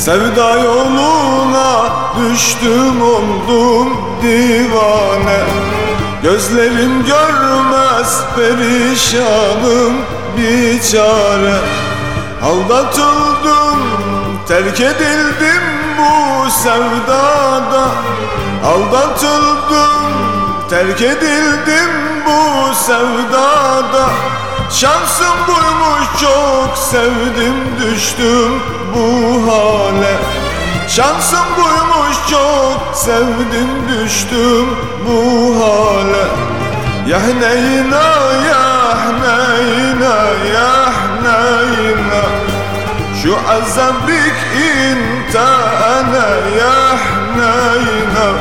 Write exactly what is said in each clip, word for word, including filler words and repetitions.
Sevda yoluna düştüm oldum divane. Gözlerim görmez perişanım bir çare. Aldatıldım, terk edildim bu sevdada. Aldatıldım, terk edildim bu sevdada. Şansım buymuş, çok sevdim düştüm bu hale. Şansım buymuş, çok sevdim düştüm bu hale. Ya neyna ya neyna ya neyna, şu azabik inta ana ya neyna.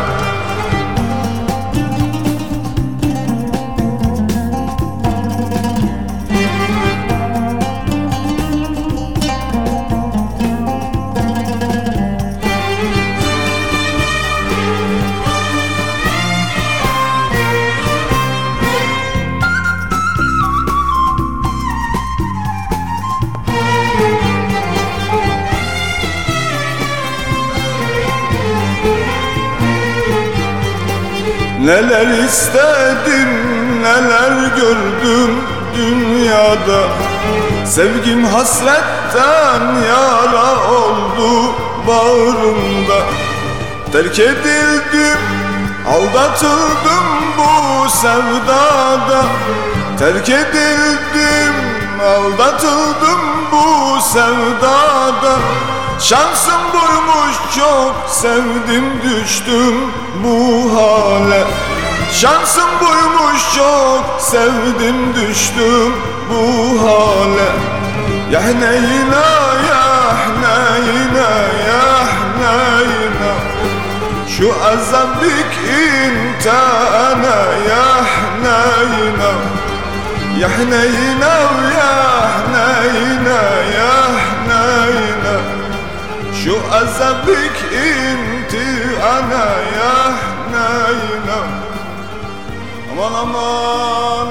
Neler istedim, neler gördüm dünyada. Sevgim hasretten yara oldu bağrımda. Terk edildim, aldatıldım bu sevdada. Terk edildim, aldatıldım bu sevdada. Şansım buymuş, çok sevdim düştüm bu hale. Şansım buymuş, çok sevdim düştüm bu hale. Ya neyna ya neyna ya neyna, şu azabik inta ana ya neyna. Ya neyna ya neyna ya neyna, şu azabik inti ana ya neyna. Aman aman.